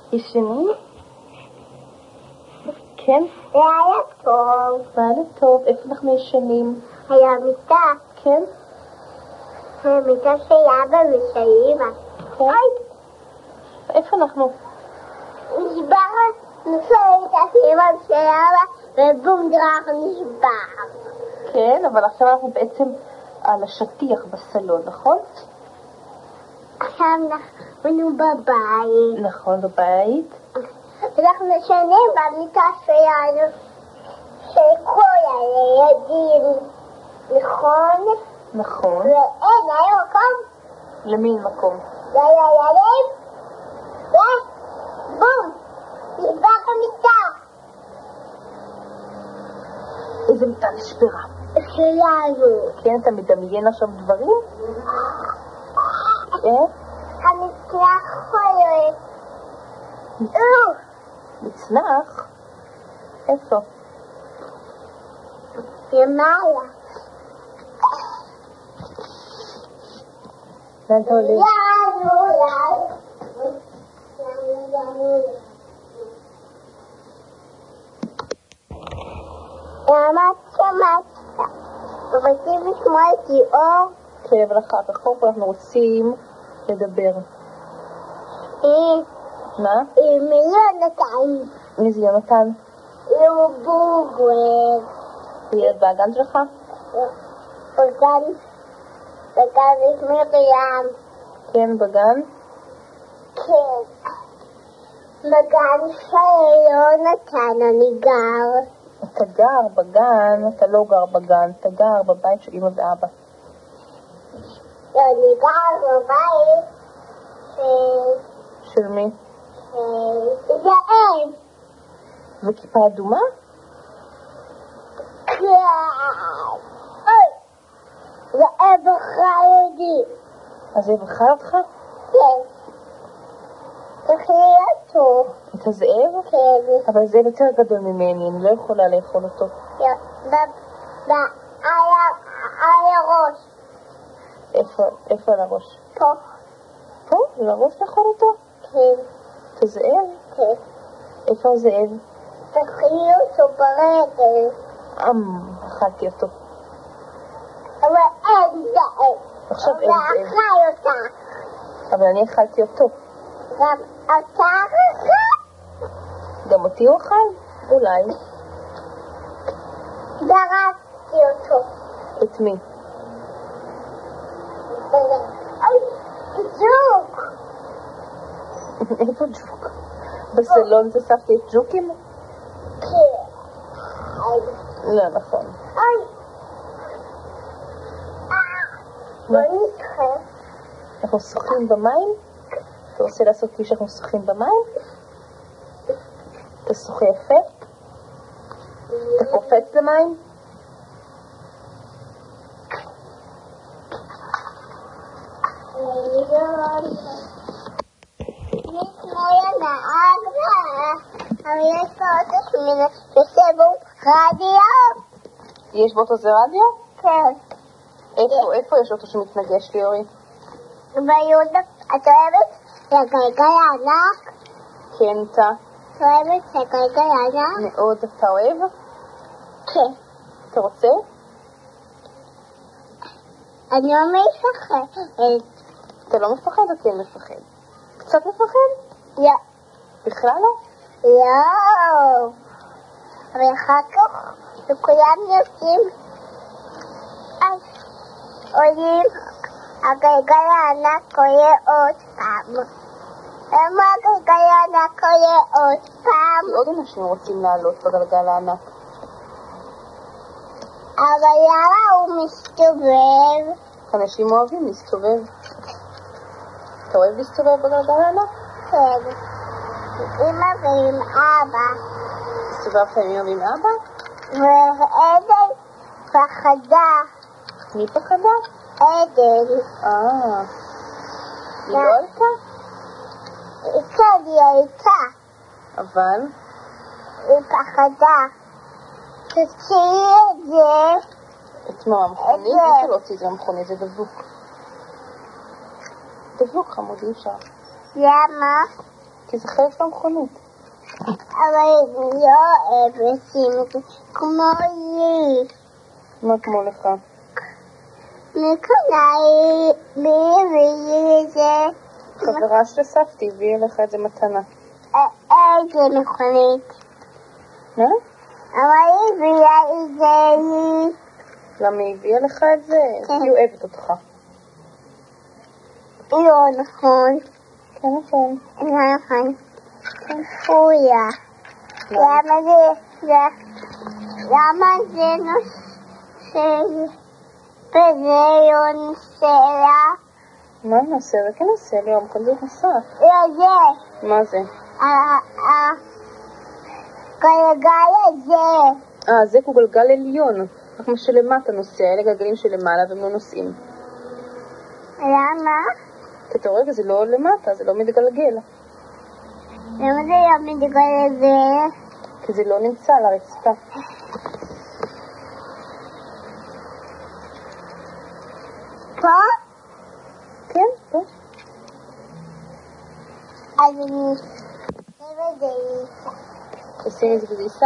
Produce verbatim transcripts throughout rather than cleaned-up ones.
ישנים? כן? היה טוב. היה טוב. איפה אנחנו ישנים? היה מיטה. כן? המיטה של אבא ושל אמא. כן? איפה אנחנו? נשבר, נפל מיטה של אמא ושל אבא, ובום דרך נשבר. כן, אבל עכשיו אנחנו בעצם על השטיח בסלון, נכון? עכשיו אנחנו בבית. נכון, בבית. אנחנו ישנים במיטה שלנו, של כל הילדים, נכון? נכון. ואין, היה מקום? למי אין מקום? לילדים? ובום, נשבר המיטה. איזה מיטה נשברה? שלנו. כן, אתה מדמיין עכשיו דברים? אה? המצנח חולת. מצנח? איפה? למעלה. לאן אתה הולך? יאנו אולי. יאנו אולי. למה שמעת? רוצים לשמוע את ליאור? כן, אבל אחר כך אנחנו רוצים לדבר. אה. מה? מי יונתן? מי זה יונתן? הוא בוגר. ילד באגן שלך? בגן. בגן יש מרים. כן, בגן? כן. בגן של יונתן אני גר. אתה גר בגן, אתה לא גר בגן, אתה גר בבית של אמא ואבא. אני גר בבית של... של מי? של זאב. וכיפה אדומה? כן. אוי, זאב חרדי. אז זה בחר אותך? כן. תאכלי אותו. את הזאב? כן. אבל זאב יותר גדול ממני, אני לא יכולה לאכול אותו. על הראש. איפה, איפה על הראש? פה. פה? על הראש לאכול אותו? כן. את הזאב? כן. איפה הזאב? תאכלי אותו ברגל. אמ, אכלתי אותו. אבל אין זאב. עכשיו אין זאב. ואכל אותה. אבל אני אכלתי אותו. גם אתה אכל? גם אותי הוא אכל? אולי. דרסתי אותו. את מי? אוי, ג'וק. איפה ג'וק? בסלון זה שפתי את ג'וקים? כן. לא, נכון. אוי. בוא נדחה. אנחנו שוחים במים? אתה רוצה לעשות כפי שאנחנו שוחים במים? אתה שוחה יפה? אתה קופץ למים? יש מויה נהג אבל יש לו אוטו שמינה ושבו רדיו. יש באוטו זה רדיו? כן. איפה, איפה יש אוטו שמתנגש לי, אורי? ביהודה, את אוהבת לגלגל הענק? כן, אתה. את אוהבת לגלגל הענק? מאוד, אתה אוהב? כן. אתה רוצה? אני לא מפחדת. אתה לא מפחד או כן מפחד? קצת מפחד? לא. בכלל לא? לא. אבל אחר כך וכולם יוצאים אז עולים הגלגל הענק עולה עוד פעם. למה הגלגל הענק עולה עוד פעם? כי עוד אנשים רוצים לעלות בגלגל הענק. אבל למה הוא מסתובב? אנשים אוהבים להסתובב. אתה אוהב להסתובב בגלגל הענק? כן. עם אמא ועם אבא. הסתובבת עם אמא ועם אבא? ועדן פחדה. מי פחדה? עדן. אה. היא לא הייתה? כן, היא הייתה. אבל? היא פחדה. תוציאי את זה. את מה, המכונית? אי אפשר להוציא את זה המכונית, זה דבוק. דבוק חמוד, אי אפשר. למה? כי זה חלק מהמכונית. אבל לא אוהב לשים את זה כמו לי. מה כמו לך? מקנה לי והיא לזה. חברה של סבתי הביאה לך את זה מתנה. איזה מכונית. מה? אבל היא הביאה את זה לי. למה היא הביאה לך את זה? היא אוהבת אותך. לא נכון. כן, נכון. לא נכון. פויה. למה זה, למה זה נושא, וזה לא נושא, מה נעשה? זה כן נעשה לי, יום כזה נוסף. לא זה. מה זה? הגלגל הזה. אה, זה הוא גלגל עליון. רק מה שלמטה נוסע, אלה גלגלים שלמעלה והם לא נוסעים. למה? כי אתה רואה, זה לא למטה, זה לא מתגלגל. למה זה לא מתגלגל? כי זה לא נמצא על הרצפה. פה? כן, פה. אז אני אשים את זה איתה. תשים את זה בביסה?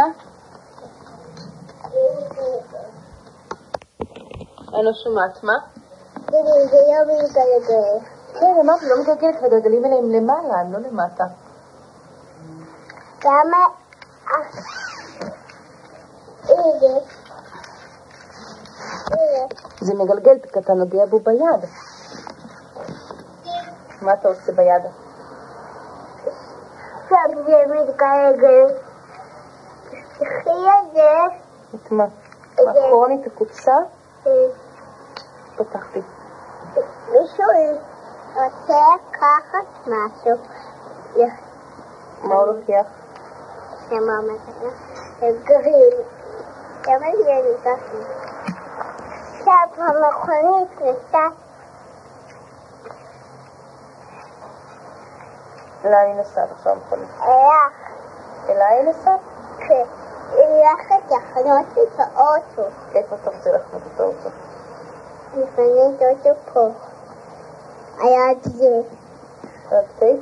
אני לא שומעת, מה? זה לא מתגלגל. כן, אמרתי, לא מתגלגלת, והגלגלים האלה הם למעלה, הם לא למטה. למה? הנה. הנה. זה מגלגל, כי אתה נוגע בו ביד. מה אתה עושה ביד? עכשיו זה מתגלגל. תחי את זה. את מה? מאחורנית הקופסה? פתחתי. מישהו רוצה לקחת משהו. מה הוא לוקח? שמה מתנה? גריל. למה זה ניקחתי? עכשיו המכונית נסעת. אלה היא נסעת עכשיו המכונית. הלך. אלה היא נסעת? כן. היא הלכת לחנות את האוטו. איפה אתה רוצה לחנות את האוטו? לחנות אותו פה. היה את זה. רק טייפ?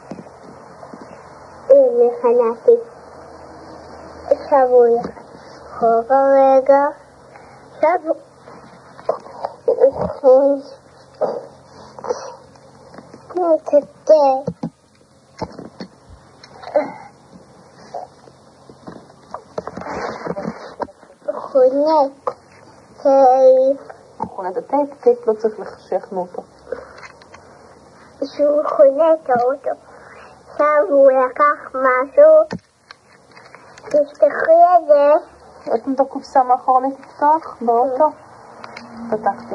הנה חנתי. עכשיו הוא הולך. אחורה רגע. עכשיו הוא הולך. נתתה. מכונת טייפ. מכונת הטייפ? טייפ לא צריך לחשכנו אותו. שהוא מכונת האוטו. עכשיו הוא לקח משהו. תפתחי את זה. יש לנו את הקופסה מאחורנית לפתוח באוטו? פתחתי.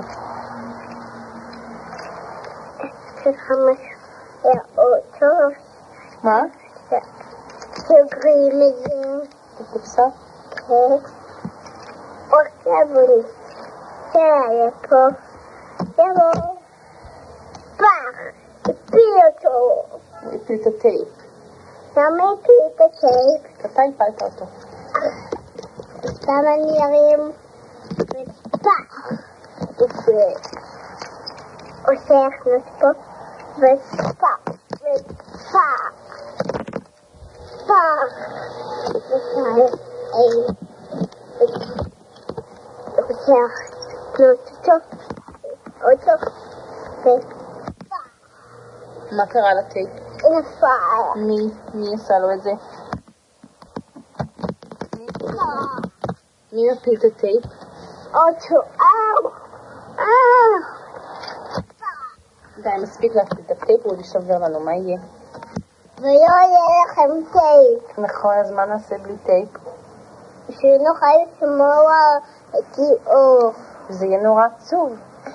צריכה משהו לאוטו. מה? סוגרים את זה. את הקופסה? כן. עכשיו הוא נמצא לפה. יבוא. פח! הפיל אותו. הוא הפיל את הטייפ. למה הפיל את הטייפ? אתה הפלת אותו. עכשיו אני ארים ופח! ועושה הכנס פה ופח! ופח! פח! ועושה הכנס אותו אותו ופח! מה קרה לטייפ? נפל! מי? מי עשה לו את זה? מי מפיל את הטייפ? אותו! אאו! אאו! די, מספיק להפיל את הטייפ, הוא ישבר לנו, מה יהיה? ולא יהיה לכם טייפ. נכון, אז מה נעשה בלי טייפ? שנוכל לשמוע את ליאור. זה יהיה נורא עצוב.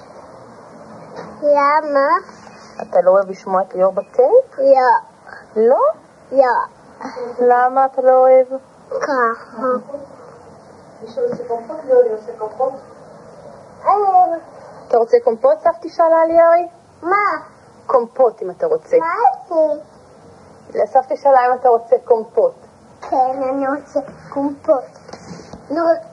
למה? אתה לא אוהב לשמוע את ליאור בטייפ? לא. לא? לא. למה אתה לא אוהב? ככה. מישהו עושה קומפוט? לא, אני עושה קומפוט. אני... אתה רוצה קומפוט? סבתי שאלה לי ארי? מה? קומפוט אם אתה רוצה. מה זה? סבתי שאלה אם אתה רוצה קומפוט. כן, אני רוצה קומפוט. לא.